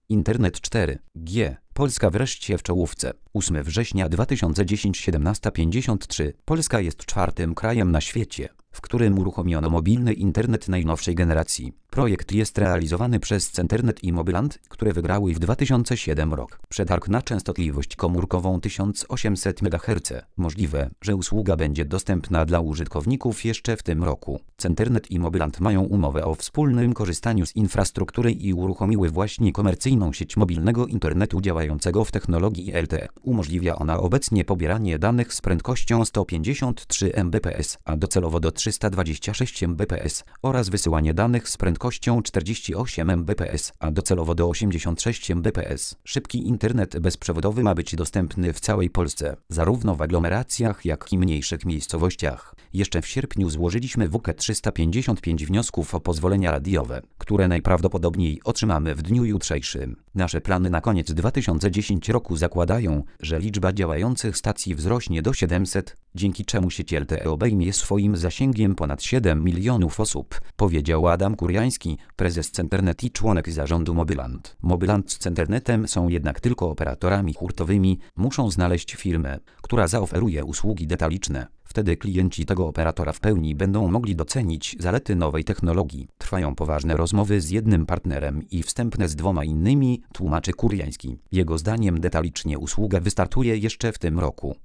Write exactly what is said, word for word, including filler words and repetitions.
Internet cztery G. Polska wreszcie w czołówce. ósmego września dwa tysiące dziesiątego siedemnaście pięćdziesiąt trzy. Polska jest czwartym krajem na świecie, w którym uruchomiono mobilny internet najnowszej generacji. Projekt jest realizowany przez Centernet i Mobyland, które wygrały w dwa tysiące siódmym rok przetarg na częstotliwość komórkową tysiąc osiemset megaherców. Możliwe, że usługa będzie dostępna dla użytkowników jeszcze w tym roku. Centernet i Mobyland mają umowę o wspólnym korzystaniu z infrastruktury i uruchomiły właśnie komercyjną sieć mobilnego internetu działającego w technologii L T E. Umożliwia ona obecnie pobieranie danych z prędkością sto pięćdziesiąt trzy megabitów, a docelowo do trzysta dwadzieścia sześć megabitów oraz wysyłanie danych z prędkością czterdzieści osiem megabitów, a docelowo do osiemdziesiąt sześć megabitów. Szybki internet bezprzewodowy ma być dostępny w całej Polsce, zarówno w aglomeracjach, jak i mniejszych miejscowościach. Jeszcze w sierpniu złożyliśmy w U K trzysta pięćdziesiąt pięć wniosków o pozwolenia radiowe, które najprawdopodobniej otrzymamy w dniu jutrzejszym. Nasze plany na koniec dwa tysiące dziesiątego roku zakładają, że liczba działających stacji wzrośnie do siedemset, dzięki czemu sieć L T E obejmie swoim zasięgiem ponad siedem milionów osób, powiedział Adam Kurjański, prezes Centernet i członek zarządu Mobyland. Mobyland z Centernetem są jednak tylko operatorami hurtowymi, muszą znaleźć firmę, która zaoferuje usługi detaliczne. Wtedy klienci tego operatora w pełni będą mogli docenić zalety nowej technologii. Trwają poważne rozmowy z jednym partnerem i wstępne z dwoma innymi, tłumaczy Kurjański. Jego zdaniem detalicznie usługa wystartuje jeszcze w tym roku.